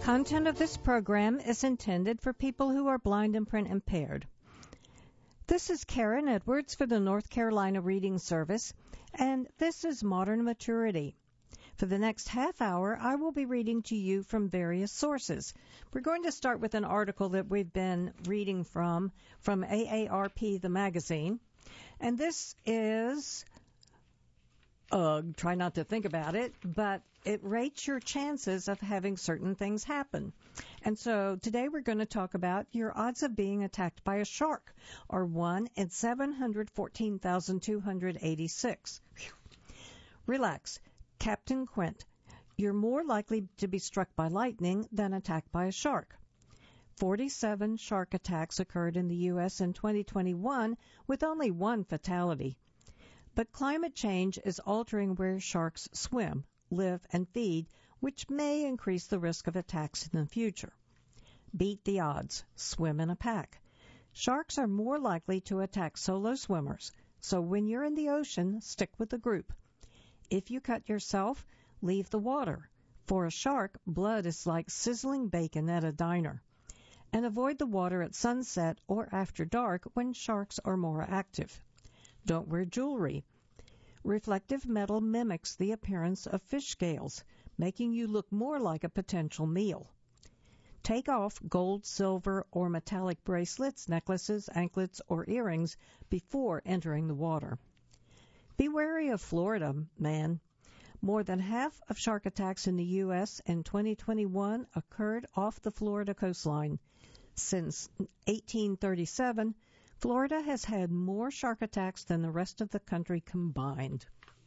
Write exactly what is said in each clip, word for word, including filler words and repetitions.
Content of this program is intended for people who are blind and print impaired. This is Karen Edwards for the North Carolina Reading Service, and this is Modern Maturity. For the next half hour, I will be reading to you from various sources. We're going to start with an article that we've been reading from, from A A R P, the magazine. And this is, uh, try not to think about it, but it rates your chances of having certain things happen. And so today we're going to talk about your odds of being attacked by a shark are one in seven hundred fourteen thousand two hundred eighty-six. Whew. Relax. Captain Quint, you're more likely to be struck by lightning than attacked by a shark. forty-seven shark attacks occurred in the U S in twenty twenty-one with only one fatality. But climate change is altering where sharks swim, live, and feed, which may increase the risk of attacks in the future. Beat the odds. Swim in a pack. Sharks are more likely to attack solo swimmers, so when you're in the ocean, stick with the group. If you cut yourself, leave the water. For a shark, blood is like sizzling bacon at a diner. And avoid the water at sunset or after dark when sharks are more active. Don't wear jewelry. Reflective metal mimics the appearance of fish scales, making you look more like a potential meal. Take off gold, silver, or metallic bracelets, necklaces, anklets, or earrings before entering the water. Be wary of Florida, man. More than half of shark attacks in the U S in twenty twenty-one occurred off the Florida coastline. Since eighteen thirty-seven, Florida has had more shark attacks than the rest of the country combined.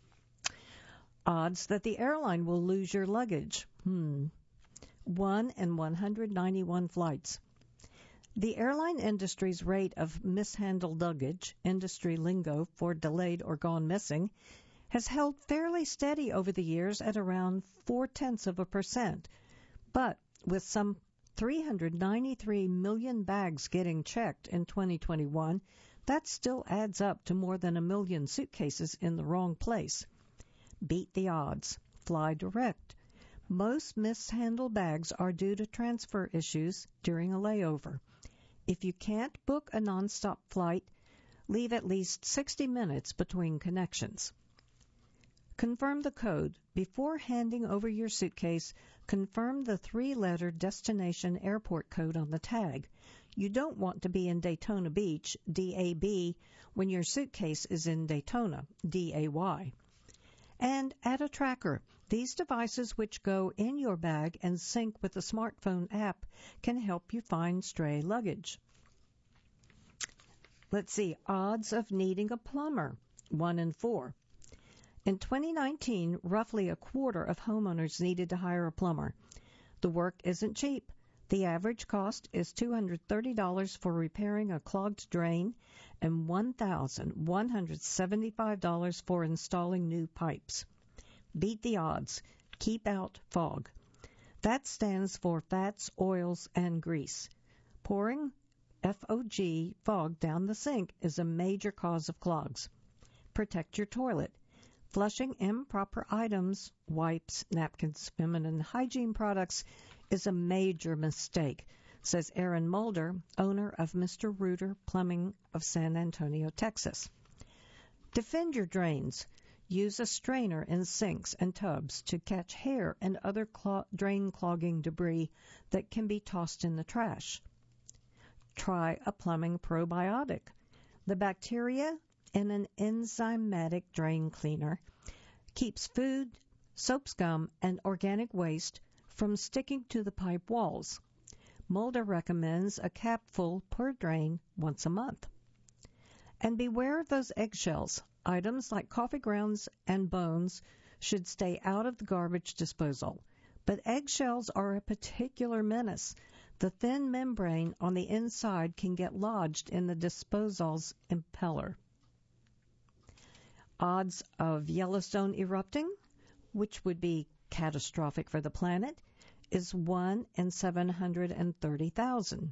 Odds that the airline will lose your luggage. Hmm. one in one hundred ninety-one flights. The airline industry's rate of mishandled luggage, industry lingo for delayed or gone missing, has held fairly steady over the years at around four-tenths of a percent. But with some three hundred ninety-three million bags getting checked in twenty twenty-one, that still adds up to more than a million suitcases in the wrong place. Beat the odds. Fly direct. Most mishandled bags are due to transfer issues during a layover. If you can't book a nonstop flight, leave at least sixty minutes between connections. Confirm the code. Before handing over your suitcase, confirm the three-letter destination airport code on the tag. You don't want to be in Daytona Beach, D A B, when your suitcase is in Daytona, D A Y. And add a tracker. These devices, which go in your bag and sync with the smartphone app, can help you find stray luggage. Let's see. Odds of needing a plumber. One in four. In twenty nineteen, roughly a quarter of homeowners needed to hire a plumber. The work isn't cheap. The average cost is two hundred thirty dollars for repairing a clogged drain and one thousand one hundred seventy-five dollars for installing new pipes. Beat the odds. Keep out fog. That stands for fats, oils, and grease. Pouring F O G fog down the sink is a major cause of clogs. Protect your toilet. Flushing improper items, wipes, napkins, feminine hygiene products, is a major mistake, says Aaron Mulder, owner of Mister Reuter Plumbing of San Antonio, Texas. Defend your drains. Use a strainer in sinks and tubs to catch hair and other clog- drain-clogging debris that can be tossed in the trash. Try a plumbing probiotic. The bacteria in an enzymatic drain cleaner keeps food, soap scum, and organic waste from sticking to the pipe walls. Mulder recommends a capful per drain once a month. And beware of those eggshells. Items like coffee grounds and bones should stay out of the garbage disposal. But eggshells are a particular menace. The thin membrane on the inside can get lodged in the disposal's impeller. Odds of Yellowstone erupting, which would be catastrophic for the planet, is one in seven hundred thirty thousand.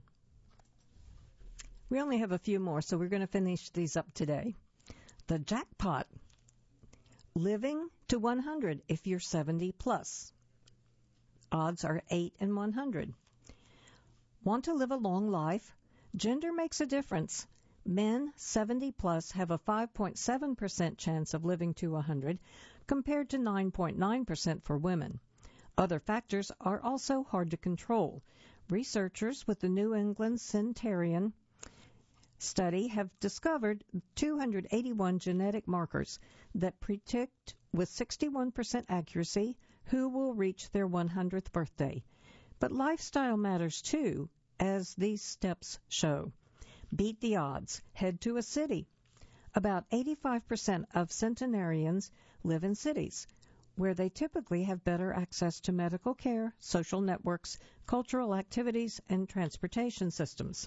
We only have a few more, so we're going to finish these up today. The jackpot. Living to one hundred if you're seventy plus. Odds are eight in one hundred. Want to live a long life? Gender makes a difference. Men seventy plus have a five point seven percent chance of living to one hundred compared to nine point nine percent for women. Other factors are also hard to control. Researchers with the New England Centenarian study have discovered two hundred eighty-one genetic markers that predict with sixty-one percent accuracy who will reach their one hundredth birthday. But lifestyle matters too, as these steps show. Beat the odds. Head to a city. About eighty-five percent of centenarians live in cities, where they typically have better access to medical care, social networks, cultural activities, and transportation systems.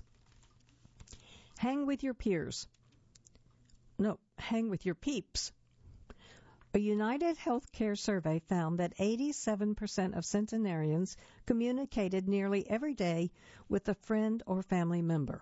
Hang with your peers. No, hang with your peeps. A United Healthcare survey found that eighty-seven percent of centenarians communicated nearly every day with a friend or family member.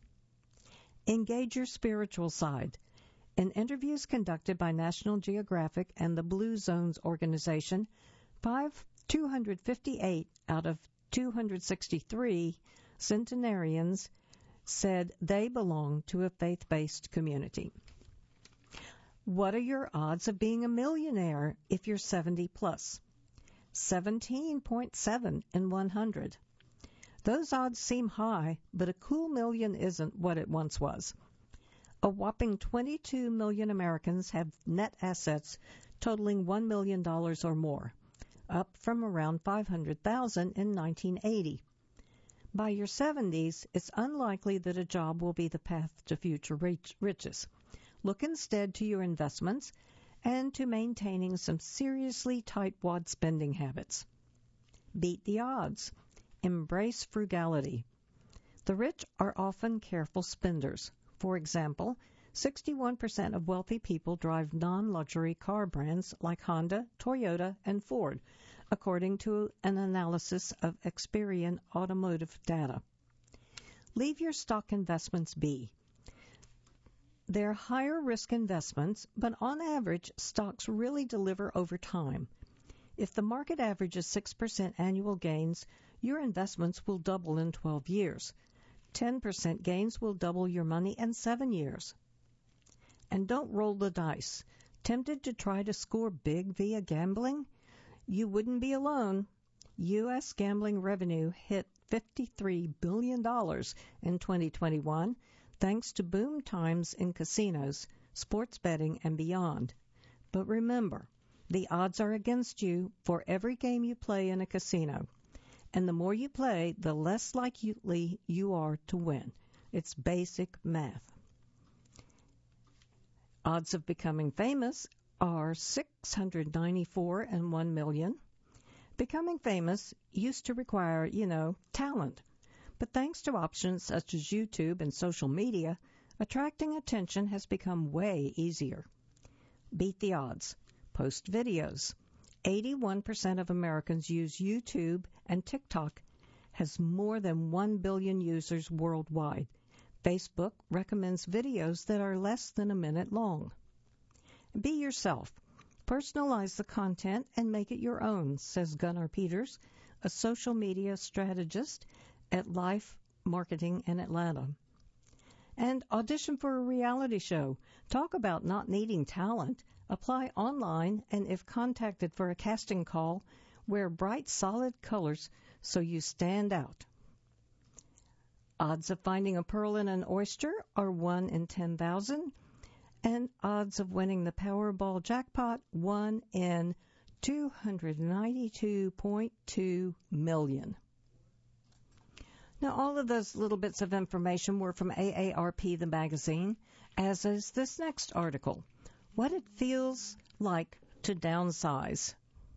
Engage your spiritual side. In interviews conducted by National Geographic and the Blue Zones organization, five, two hundred fifty-eight out of two hundred sixty-three centenarians said they belong to a faith-based community. What are your odds of being a millionaire if you're seventy plus? seventeen point seven in one hundred. Those odds seem high, but a cool million isn't what it once was. A whopping twenty-two million Americans have net assets totaling one million dollars or more, up from around five hundred thousand in nineteen eighty. By your seventies, it's unlikely that a job will be the path to future riches. Look instead to your investments and to maintaining some seriously tightwad spending habits. Beat the odds. Embrace frugality. The rich are often careful spenders. For example, sixty-one percent of wealthy people drive non-luxury car brands like Honda, Toyota, and Ford, according to an analysis of Experian automotive data. Leave your stock investments be. They're higher risk investments, but on average, stocks really deliver over time. If the market averages six percent annual gains, your investments will double in twelve years. ten percent gains will double your money in seven years. And don't roll the dice. Tempted to try to score big via gambling? You wouldn't be alone. U S gambling revenue hit fifty-three billion dollars in twenty twenty-one, thanks to boom times in casinos, sports betting, and beyond. But remember, the odds are against you for every game you play in a casino. And the more you play, the less likely you are to win. It's basic math. Odds of becoming famous are six hundred ninety-four in one million. Becoming famous used to require, you know, talent. But thanks to options such as YouTube and social media, attracting attention has become way easier. Beat the odds. Post videos. eighty-one percent of Americans use YouTube, and TikTok has more than one billion users worldwide. Facebook recommends videos that are less than a minute long. Be yourself. Personalize the content and make it your own, says Gunnar Peters, a social media strategist at Life Marketing in Atlanta. And audition for a reality show. Talk about not needing talent. Apply online, and if contacted for a casting call, wear bright, solid colors so you stand out. Odds of finding a pearl in an oyster are one in ten thousand, and odds of winning the Powerball jackpot, one in two hundred ninety-two point two million. Now, all of those little bits of information were from A A R P, the magazine, as is this next article. What it feels like to downsize.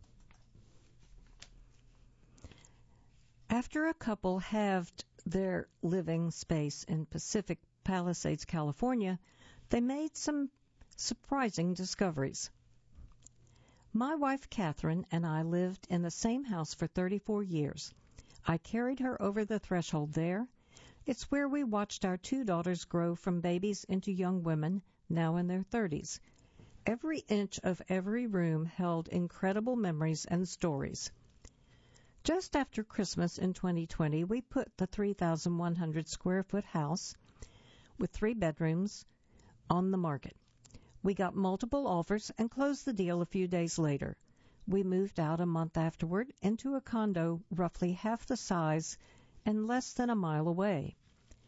After a couple halved their living space in Pacific Palisades, California, they made some surprising discoveries. My wife, Catherine, and I lived in the same house for thirty-four years. I carried her over the threshold there. It's where we watched our two daughters grow from babies into young women, now in their thirties. Every inch of every room held incredible memories and stories. Just after Christmas in twenty twenty, we put the three thousand one hundred square foot house with three bedrooms on the market. We got multiple offers and closed the deal a few days later. We moved out a month afterward into a condo roughly half the size and less than a mile away.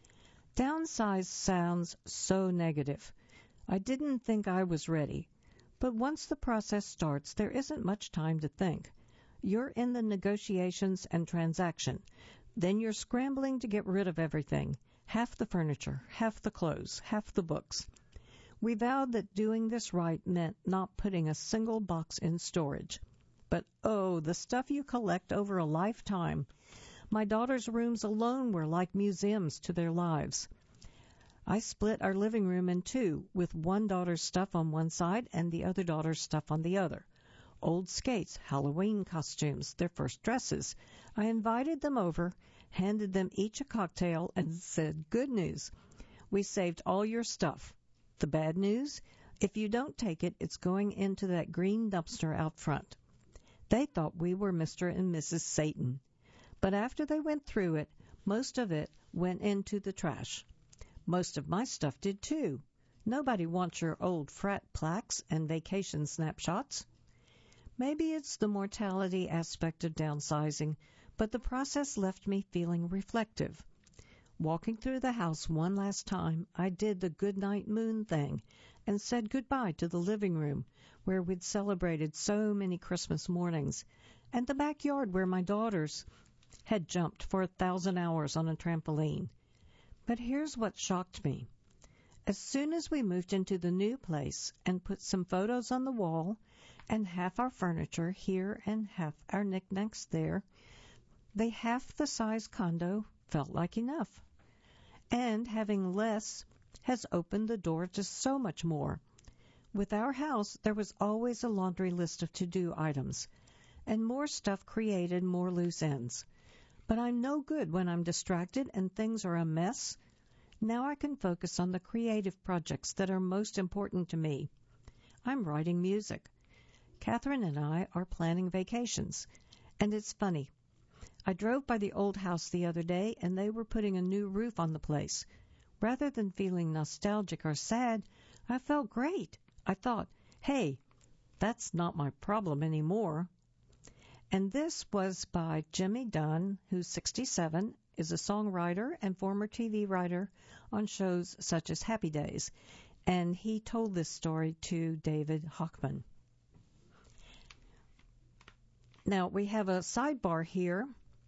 Downsize sounds so negative. I didn't think I was ready. But once the process starts, there isn't much time to think. You're in the negotiations and transaction. Then you're scrambling to get rid of everything. Half the furniture, half the clothes, half the books. We vowed that doing this right meant not putting a single box in storage. But oh, the stuff you collect over a lifetime. My daughter's rooms alone were like museums to their lives. I split our living room in two, with one daughter's stuff on one side and the other daughter's stuff on the other. Old skates, Halloween costumes, their first dresses. I invited them over, handed them each a cocktail, and said, "Good news. We saved all your stuff. The bad news? If you don't take it, it's going into that green dumpster out front." They thought we were Mister and Missus Satan. But after they went through it, most of it went into the trash. Most of my stuff did too. Nobody wants your old frat plaques and vacation snapshots. Maybe it's the mortality aspect of downsizing, but the process left me feeling reflective. Walking through the house one last time, I did the goodnight moon thing and said goodbye to the living room where we'd celebrated so many Christmas mornings, and the backyard where my daughters had jumped for a thousand hours on a trampoline. But here's what shocked me. As soon as we moved into the new place and put some photos on the wall and half our furniture here and half our knickknacks there, the half the size condo felt like enough. And having less has opened the door to so much more. With our house, there was always a laundry list of to-do items, and more stuff created more loose ends. But I'm no good when I'm distracted and things are a mess. Now I can focus on the creative projects that are most important to me. I'm writing music. Catherine and I are planning vacations. And it's funny. I drove by the old house the other day, and they were putting a new roof on the place. Rather than feeling nostalgic or sad, I felt great. I thought, hey, that's not my problem anymore. And this was by Jimmy Dunn, who's sixty-seven, is a songwriter and former T V writer on shows such as Happy Days. And he told this story to David Hochman. Now, we have a sidebar here.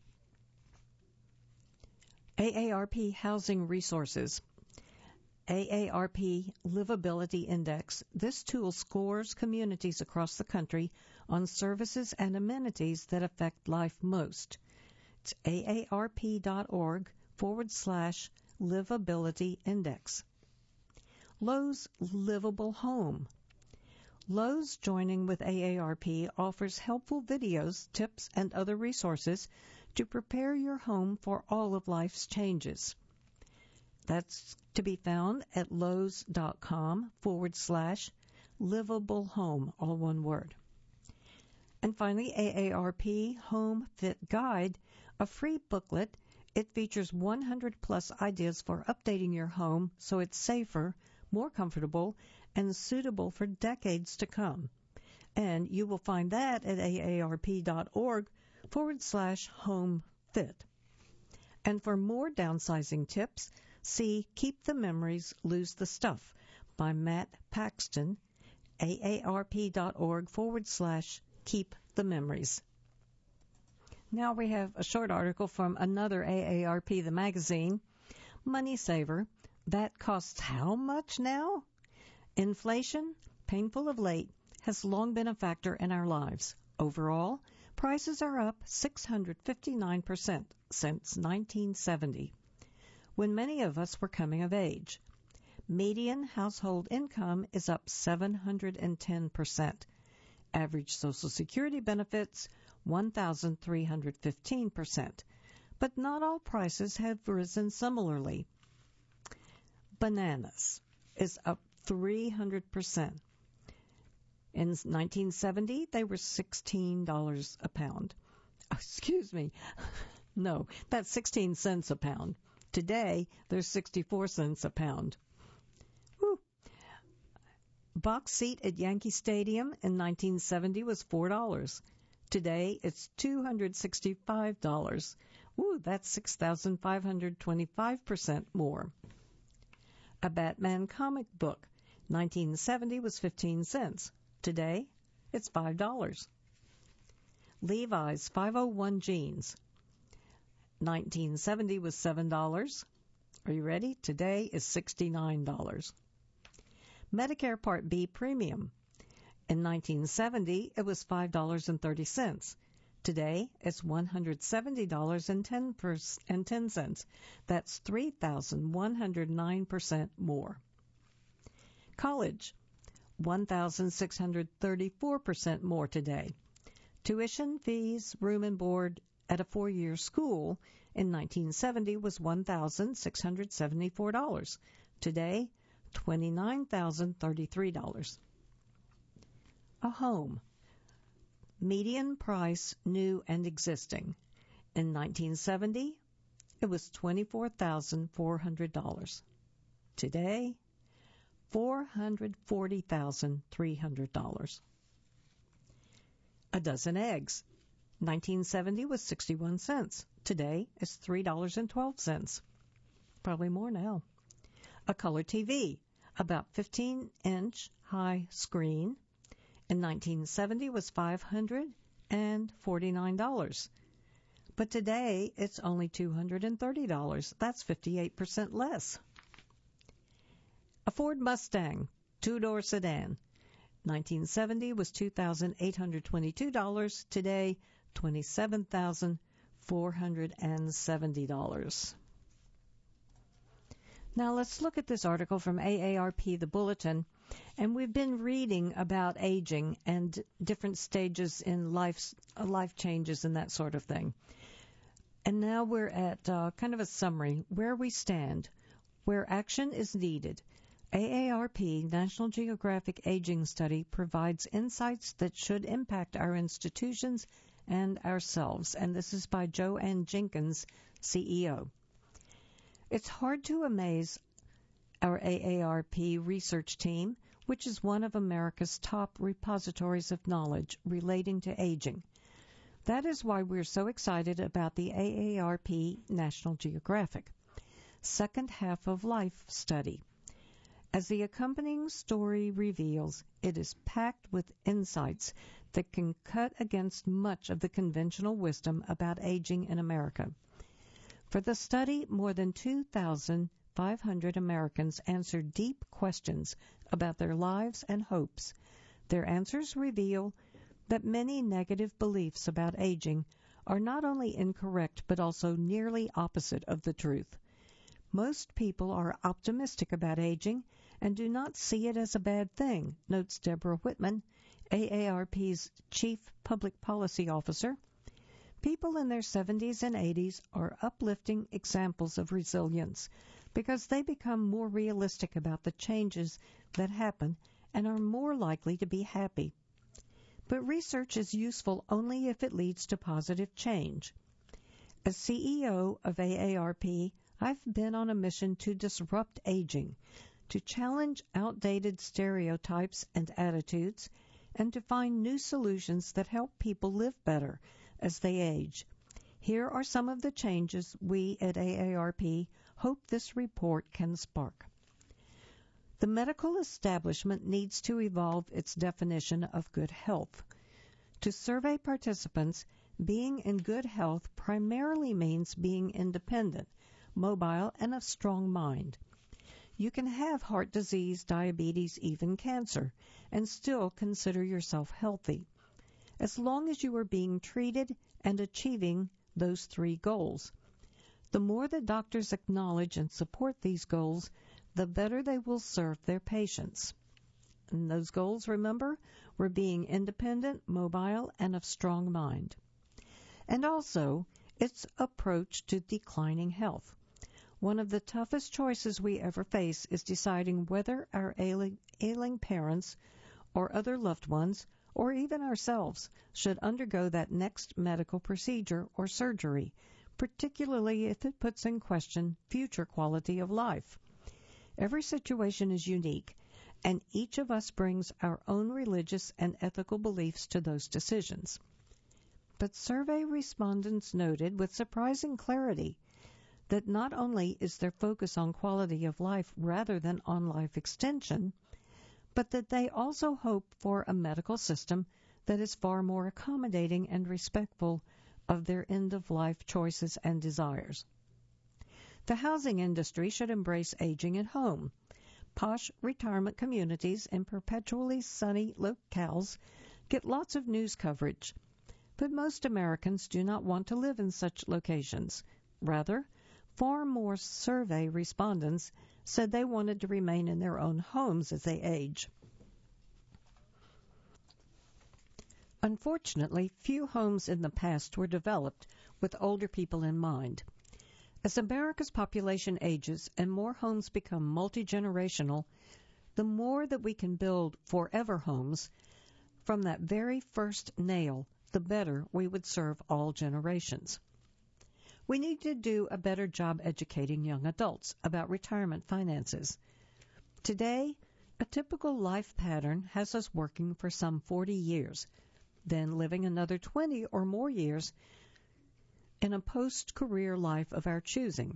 A A R P Housing Resources. A A R P Livability Index. This tool scores communities across the country on services and amenities that affect life most. It's aarp.org forward slash livability index. Lowe's Livable Home. Lowe's, joining with A A R P, offers helpful videos, tips, and other resources to prepare your home for all of life's changes. That's to be found at lowes.com forward slash livable home, all one word. And finally, A A R P Home Fit Guide, a free booklet. It features one hundred plus ideas for updating your home so it's safer, more comfortable, and suitable for decades to come. And you will find that at aarp.org forward slash home fit. And for more downsizing tips, see Keep the Memories, Lose the Stuff by Matt Paxton, aarp.org forward slash keep the memories. Now we have a short article from another A A R P, the magazine, Money Saver. That costs how much now? Inflation, painful of late, has long been a factor in our lives. Overall, prices are up six hundred fifty-nine percent since nineteen seventy, when many of us were coming of age. Median household income is up seven hundred ten percent. Average Social Security benefits, one thousand three hundred fifteen percent. But not all prices have risen similarly. Bananas is up three hundred percent. In nineteen seventy, they were sixteen dollars a pound. excuse me, no, that's sixteen cents a pound. Today, they're sixty-four cents a pound. Whew. Box seat at Yankee Stadium in nineteen seventy was four dollars. Today, it's two hundred sixty-five dollars. Woo, that's six thousand five hundred twenty-five percent more. A Batman comic book, nineteen seventy was fifteen cents. Today, it's five dollars. Levi's five oh one jeans, nineteen seventy was seven dollars. Are you ready? Today is sixty-nine dollars. Medicare Part B premium. In nineteen seventy, it was five dollars and thirty cents. Today, it's one hundred seventy dollars and ten cents. That's three thousand one hundred nine percent more. College, one thousand six hundred thirty-four percent more today. Tuition, fees, room and board at a four-year school in nineteen seventy was one thousand six hundred seventy-four dollars. Today, twenty-nine thousand thirty-three dollars. A home. Median price, new and existing. In nineteen seventy, it was twenty-four thousand four hundred dollars. Today, four hundred forty thousand three hundred dollars. A dozen eggs. nineteen seventy was sixty-one cents. Today, it's three dollars and twelve cents. Probably more now. A color T V, about fifteen inch high screen. In nineteen seventy was five hundred forty-nine dollars. But today, it's only two hundred thirty dollars. That's fifty-eight percent less. A Ford Mustang, two-door sedan. nineteen seventy was two thousand eight hundred twenty-two dollars. Today, twenty-seven thousand four hundred seventy dollars. Now let's look at this article from A A R P, the Bulletin. And we've been reading about aging and different stages in life, life changes and that sort of thing. And now we're at uh, kind of a summary, where we stand, where action is needed. A A R P, National Geographic Aging Study, provides insights that should impact our institutions and ourselves. And this is by Joanne Jenkins, C E O. It's hard to amaze our A A R P research team, which is one of America's top repositories of knowledge relating to aging. That is why we're so excited about the A A R P National Geographic Second Half of Life study. As the accompanying story reveals, it is packed with insights that can cut against much of the conventional wisdom about aging in America. For the study, more than two thousand five hundred Americans answered deep questions about their lives and hopes. Their answers reveal that many negative beliefs about aging are not only incorrect but also nearly opposite of the truth. Most people are optimistic about aging and do not see it as a bad thing, notes Deborah Whitman, A A R P's Chief Public Policy Officer. People in their seventies and eighties are uplifting examples of resilience because they become more realistic about the changes that happen and are more likely to be happy. But research is useful only if it leads to positive change. As C E O of A A R P, I've been on a mission to disrupt aging, to challenge outdated stereotypes and attitudes, and to find new solutions that help people live better as they age. Here are some of the changes we at A A R P hope this report can spark. The medical establishment needs to evolve its definition of good health. To survey participants, being in good health primarily means being independent, mobile, and of strong mind. You can have heart disease, diabetes, even cancer, and still consider yourself healthy, as long as you are being treated and achieving those three goals. The more the doctors acknowledge and support these goals, the better they will serve their patients. And those goals, remember, were being independent, mobile, and of strong mind. And also, its approach to declining health. One of the toughest choices we ever face is deciding whether our ailing, ailing parents or other loved ones or even ourselves, should undergo that next medical procedure or surgery, particularly if it puts in question future quality of life. Every situation is unique, and each of us brings our own religious and ethical beliefs to those decisions. But survey respondents noted with surprising clarity that not only is their focus on quality of life rather than on life extension, but that they also hope for a medical system that is far more accommodating and respectful of their end-of-life choices and desires. The housing industry should embrace aging at home. Posh retirement communities in perpetually sunny locales get lots of news coverage, but most Americans do not want to live in such locations. Rather, far more survey respondents said they wanted to remain in their own homes as they age. Unfortunately, few homes in the past were developed with older people in mind. As America's population ages and more homes become multi-generational, the more that we can build forever homes from that very first nail, the better we would serve all generations. We need to do a better job educating young adults about retirement finances. Today, a typical life pattern has us working for some forty years, then living another twenty or more years in a post-career life of our choosing.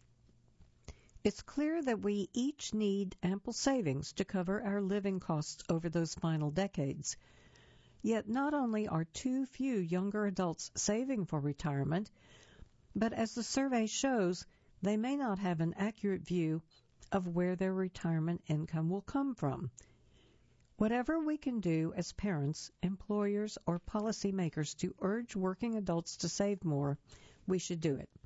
It's clear that we each need ample savings to cover our living costs over those final decades. Yet not only are too few younger adults saving for retirement, but as the survey shows, they may not have an accurate view of where their retirement income will come from. Whatever we can do as parents, employers, or policymakers to urge working adults to save more, we should do it.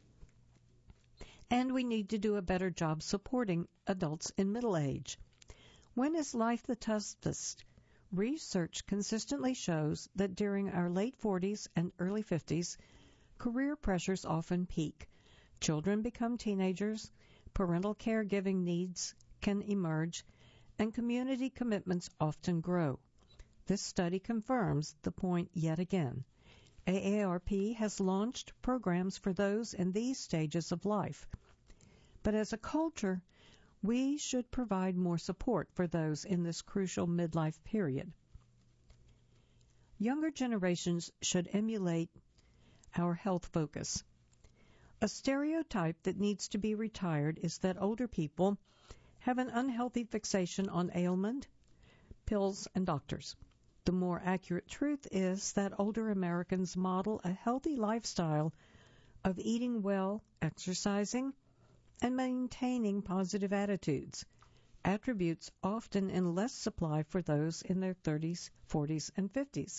And we need to do a better job supporting adults in middle age. When is life the toughest? Research consistently shows that during our late forties and early fifties, career pressures often peak. Children become teenagers, parental caregiving needs can emerge, and community commitments often grow. This study confirms the point yet again. A A R P has launched programs for those in these stages of life. But as a culture, we should provide more support for those in this crucial midlife period. Younger generations should emulate our health focus. A stereotype that needs to be retired is that older people have an unhealthy fixation on ailment, pills, and doctors. The more accurate truth is that older Americans model a healthy lifestyle of eating well, exercising, and maintaining positive attitudes, attributes often in less supply for those in their thirties, forties, and fifties.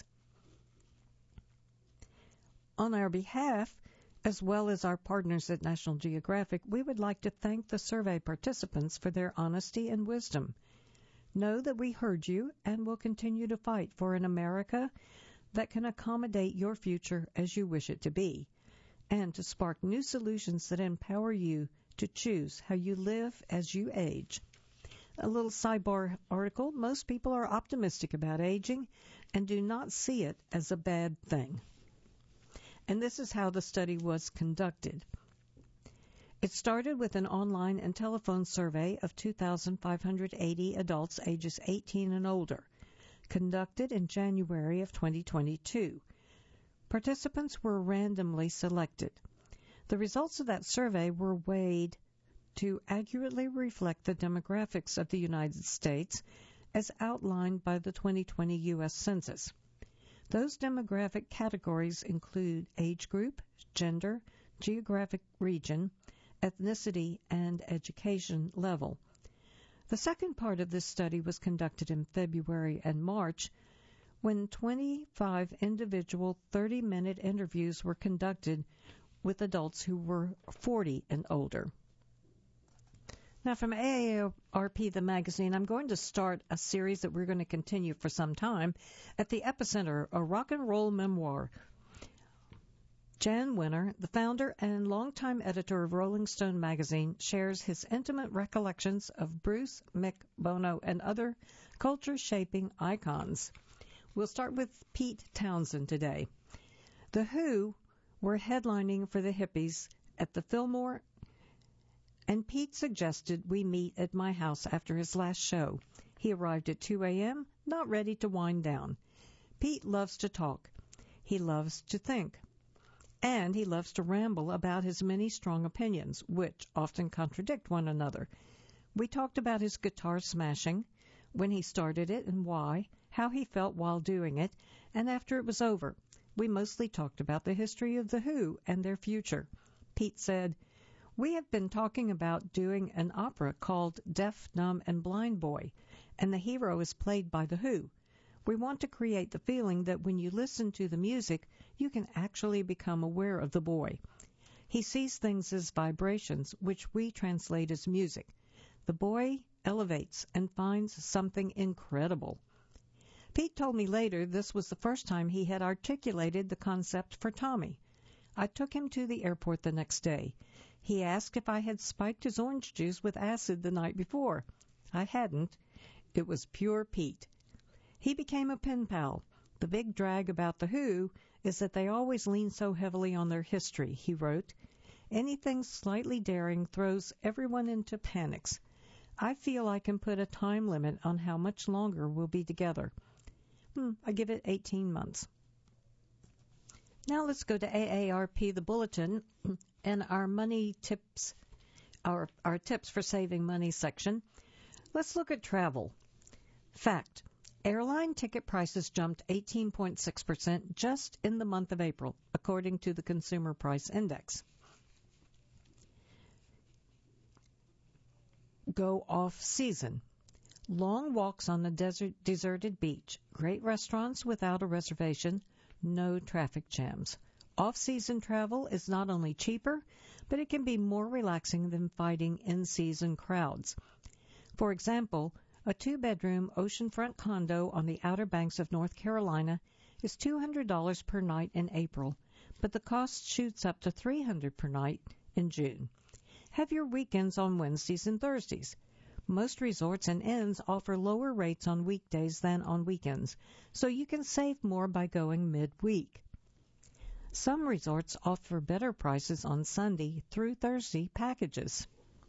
On our behalf, as well as our partners at National Geographic, we would like to thank the survey participants for their honesty and wisdom. Know that we heard you and will continue to fight for an America that can accommodate your future as you wish it to be, and to spark new solutions that empower you to choose how you live as you age. A little sidebar article: most people are optimistic about aging and do not see it as a bad thing. And this is how the study was conducted. It started with an online and telephone survey of two thousand five hundred eighty adults ages eighteen and older, conducted in January of twenty twenty-two. Participants were randomly selected. The results of that survey were weighed to accurately reflect the demographics of the United States as outlined by the twenty twenty U S Census. Those demographic categories include age group, gender, geographic region, ethnicity, and education level. The second part of this study was conducted in February and March, when twenty-five individual thirty-minute interviews were conducted with adults who were forty and older. Now, from A A R P, the magazine, I'm going to start a series that we're going to continue for some time at the Epicenter, a rock and roll memoir. Jan Winter, the founder and longtime editor of Rolling Stone magazine, shares his intimate recollections of Bruce, Mick, Bono, and other culture-shaping icons. We'll start with Pete Townshend today. The Who were headlining for the Hippies at the Fillmore, and Pete suggested we meet at my house after his last show. He arrived at two a.m., not ready to wind down. Pete loves to talk. He loves to think. And he loves to ramble about his many strong opinions, which often contradict one another. We talked about his guitar smashing, when he started it and why, how he felt while doing it, and after it was over. We mostly talked about the history of The Who and their future. Pete said, "We have been talking about doing an opera called Deaf, Dumb, and Blind Boy, and the hero is played by The Who. We want to create the feeling that when you listen to the music, you can actually become aware of the boy. He sees things as vibrations, which we translate as music. The boy elevates and finds something incredible." Pete told me later this was the first time he had articulated the concept for Tommy. I took him to the airport the next day. He asked if I had spiked his orange juice with acid the night before. I hadn't. It was pure Pete. He became a pen pal. The big drag about The Who is that they always lean so heavily on their history, he wrote. Anything slightly daring throws everyone into panics. I feel I can put a time limit on how much longer we'll be together. Hmm, I give it eighteen months. Now let's go to A A R P, the bulletin, and our money tips, our, our tips for saving money section. Let's look at travel. Fact. Airline ticket prices jumped eighteen point six percent just in the month of April, according to the Consumer Price Index. Go off-season. Long walks on the desert, deserted beach, great restaurants without a reservation, no traffic jams. Off-season travel is not only cheaper, but it can be more relaxing than fighting in-season crowds. For example, a two-bedroom oceanfront condo on the Outer Banks of North Carolina is two hundred dollars per night in April, but the cost shoots up to three hundred dollars per night in June. Have your weekends on Wednesdays and Thursdays. Most resorts and inns offer lower rates on weekdays than on weekends, so you can save more by going midweek. Some resorts offer better prices on Sunday through Thursday packages.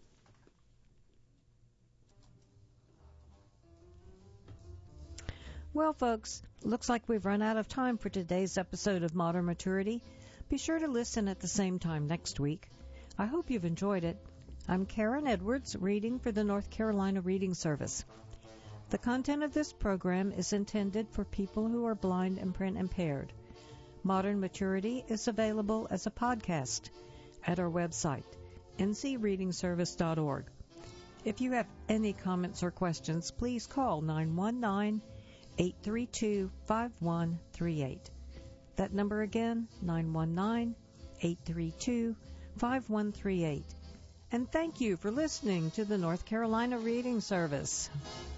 Well, folks, looks like we've run out of time for today's episode of Modern Maturity. Be sure to listen at the same time next week. I hope you've enjoyed it. I'm Karen Edwards, reading for the North Carolina Reading Service. The content of this program is intended for people who are blind and print impaired. Modern Maturity is available as a podcast at our website, n c reading service dot org. If you have any comments or questions, please call nine one nine, eight three two, five one three eight. That number again, nine one nine, eight three two, five one three eight. And thank you for listening to the North Carolina Reading Service.